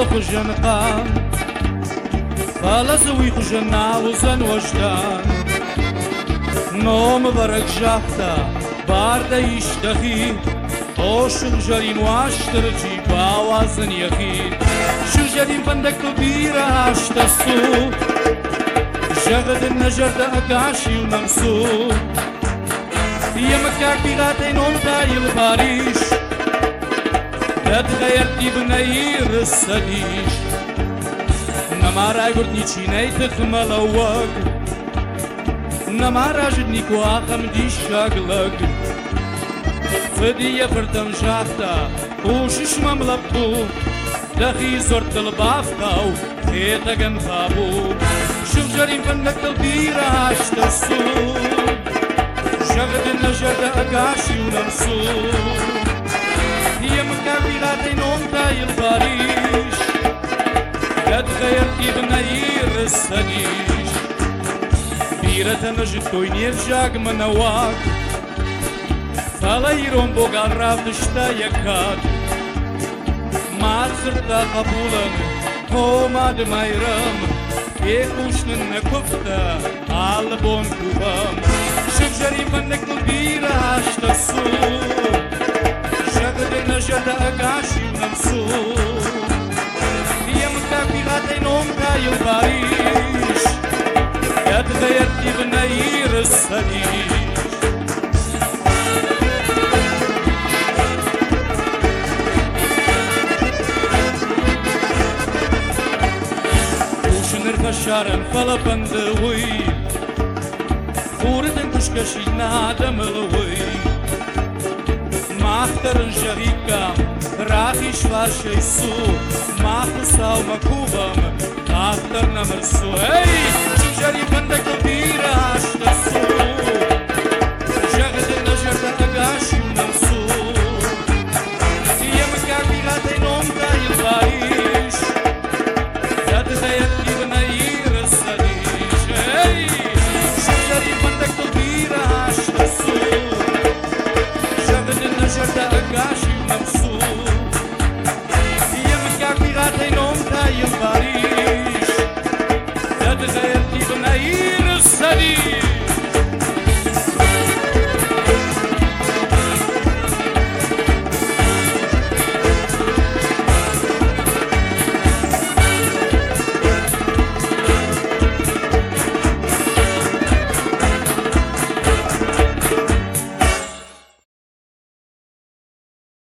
خجنقان فلزوي خجنا وزن وجدان نوم برك جاحتا بارده يشتخي اوشق جرين واشترجي باوازن يخي شو جرين بندك كبيرة اشتسو جغد النجر دا اقاشي ونمسو يمكاك بغاتين نومتا يلباريش تغيرتي بنير السديش نمارا قلتني چيني تخمل اوق نمارا جدني كواخم دي شاقلق فدي فردم جاختا وشش مملبطو دخي زرت البافقاو خيطا قنفابو شوف جريم فنك البيرة اشتسو شغد النجر دا اقاشي ونمسو هي مكابيلاتي نومتا يلباريش قد غيرتي بنير السديش بيرة مجد توينير جاق منواك فلا يروم بوغان رافتشتا يكاد ما خرطا قبولا هو ما دمايرم يخوشن نكفتا عالبون كوبام شوف جريم فنك البيرة اشتسو شغد النجر دا اقاشي ونمسو هي مكافيغاتي نومتا يلباريش يد غيرتي بنير السديش وشنر خشارن فلا بندوي خوردن كشكشي نادم الوي ماختر جريكا راخي شوار شيسو ماخصا ومكوبم اختر نمرسو هاي شو جري بندك كبيرة